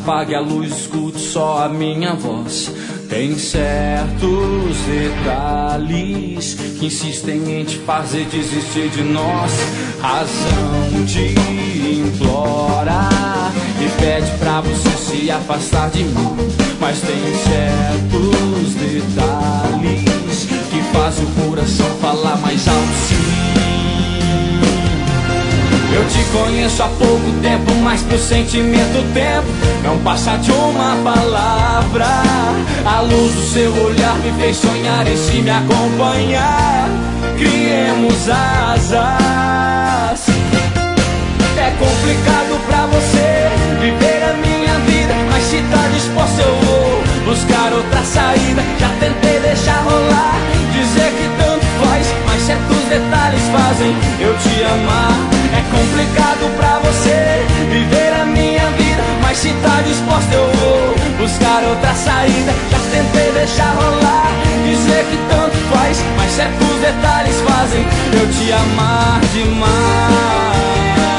apague a luz, escute só a minha voz. Tem certos detalhes que insistem em te fazer desistir de nós. Razão te implora e pede pra você se afastar de mim. Mas tem certos detalhes que fazem o coração falar mais alto, sim. Eu te conheço há pouco tempo, mas pro sentimento o tempo não passa de uma palavra. A luz do seu olhar me fez sonhar e se me acompanhar, criemos asas. É complicado pra você viver a minha vida, mas se tá disposto eu vou buscar outra saída. Já tentei deixar rolar, dizer que tanto faz, mas certos detalhes fazem eu te amar. É complicado pra você viver a minha vida, mas se tá disposto eu vou buscar outra saída. Já tentei deixar rolar, dizer que tanto faz, mas certos detalhes fazem eu te amar demais.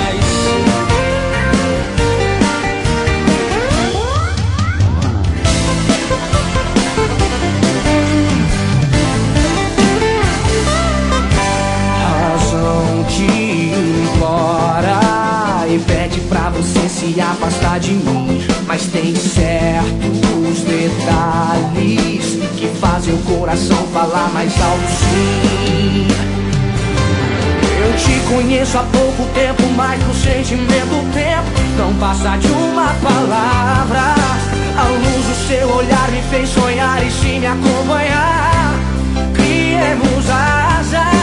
E pede pra você se afastar de mim, mas tem certos detalhes que fazem o coração falar mais alto, sim. Eu te conheço há pouco tempo, mas no sentimento o tempo não passa de uma palavra. A luz do seu olhar me fez sonhar e se me acompanhar, criemos asas.